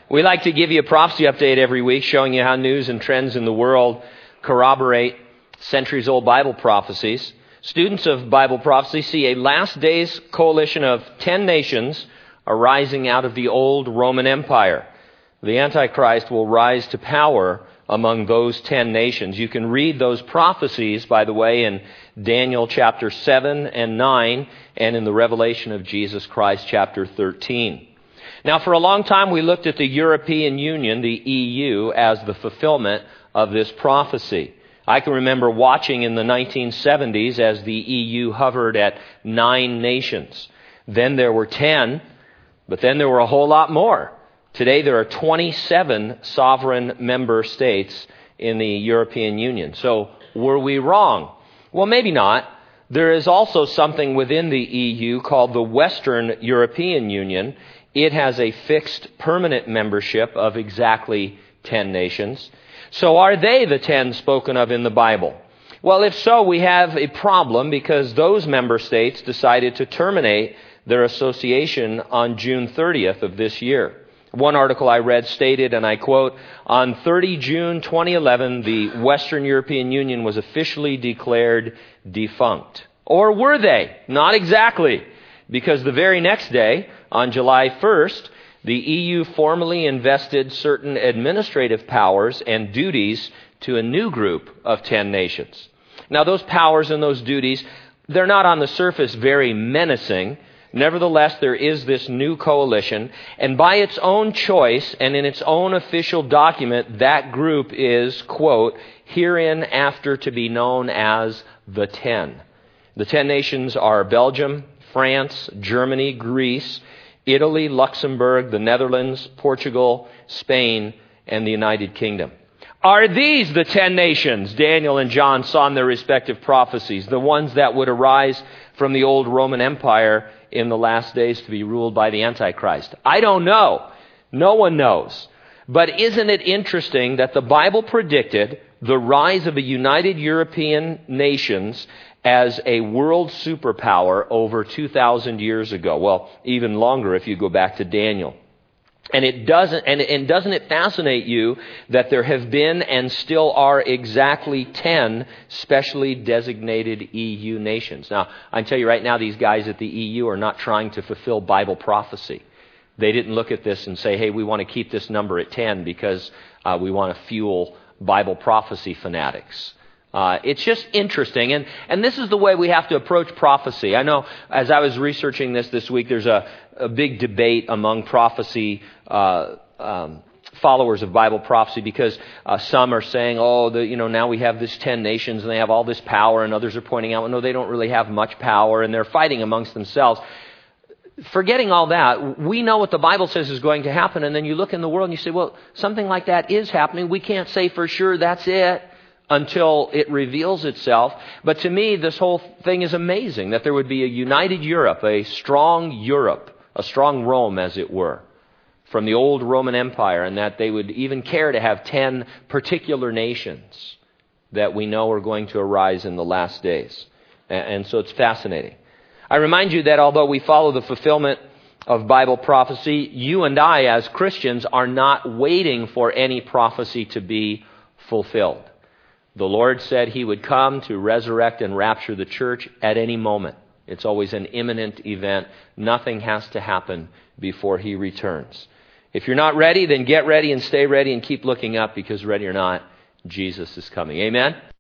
We like to give you a prophecy update every week, showing you how news and trends in the world corroborate centuries-old Bible prophecies. Students of Bible prophecy see a last days coalition of 10 nations arising out of the old Roman Empire. The Antichrist will rise to power among those 10 nations. You can read those prophecies, by the way, in Daniel chapter 7 and 9, and in the Revelation of Jesus Christ chapter 13. Now, for a long time, we looked at the European Union, the EU, as the fulfillment of this prophecy. I can remember watching in the 1970s as the EU hovered at 9 nations. Then there were 10, but then there were a whole lot more. Today there are 27 sovereign member states in the European Union. So were we wrong? Well, maybe not. There is also something within the EU called the Western European Union. It has a fixed permanent membership of exactly 10 nations. So are they the 10 spoken of in the Bible? Well, if so, we have a problem because those member states decided to terminate their association on June 30th of this year. One article I read stated, and I quote, "On 30 June 2011, the Western European Union was officially declared defunct." Or were they? Not exactly. Because the very next day, on July 1st, the EU formally invested certain administrative powers and duties to a new group of 10 nations. Now, those powers and those duties, they're not on the surface very menacing. Nevertheless, there is this new coalition, and by its own choice and in its own official document, that group is, quote, "hereinafter to be known as the 10." The 10 nations are Belgium, France, Germany, Greece, Italy, Luxembourg, the Netherlands, Portugal, Spain, and the United Kingdom. Are these the 10 nations Daniel and John saw in their respective prophecies, the ones that would arise from the old Roman Empire in the last days to be ruled by the Antichrist? I don't know. No one knows. But isn't it interesting that the Bible predicted the rise of a united European nations as a world superpower over 2,000 years ago? Well, even longer if you go back to Daniel. And doesn't it fascinate you that there have been and still are exactly 10 specially designated EU nations? Now, I can tell you right now, these guys at the EU are not trying to fulfill Bible prophecy. They didn't look at this and say, hey, we want to keep this number at 10 because we want to fuel Bible prophecy fanatics. It's just interesting, and this is the way we have to approach prophecy. I know as I was researching this week, there's a big debate among prophecy followers of Bible prophecy because some are saying, now we have this 10 nations and they have all this power, and others are pointing out, no, they don't really have much power, and they're fighting amongst themselves. Forgetting all that, we know what the Bible says is going to happen, and then you look in the world and you say, well, something like that is happening. We can't say for sure that's it until it reveals itself. But to me, this whole thing is amazing, that there would be a united Europe, a strong Rome, as it were, from the old Roman Empire, and that they would even care to have 10 particular nations that we know are going to arise in the last days. And so it's fascinating. I remind you that although we follow the fulfillment of Bible prophecy, you and I as Christians are not waiting for any prophecy to be fulfilled. The Lord said He would come to resurrect and rapture the church at any moment. It's always an imminent event. Nothing has to happen before He returns. If you're not ready, then get ready and stay ready and keep looking up, because ready or not, Jesus is coming. Amen?